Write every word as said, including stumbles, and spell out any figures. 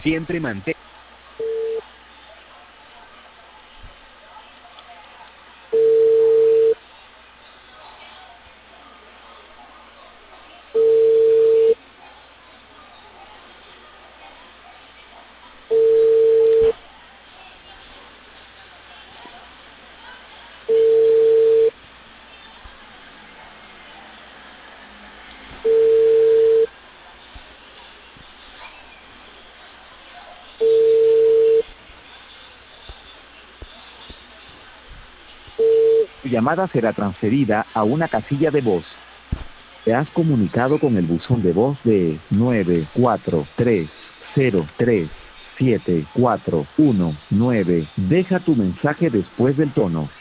Siempre mantén. Tu llamada será transferida a una casilla de voz. Te has comunicado con el buzón de voz de nueve cuatro tres cero tres siete cuatro uno nueve. Deja tu mensaje después del tono.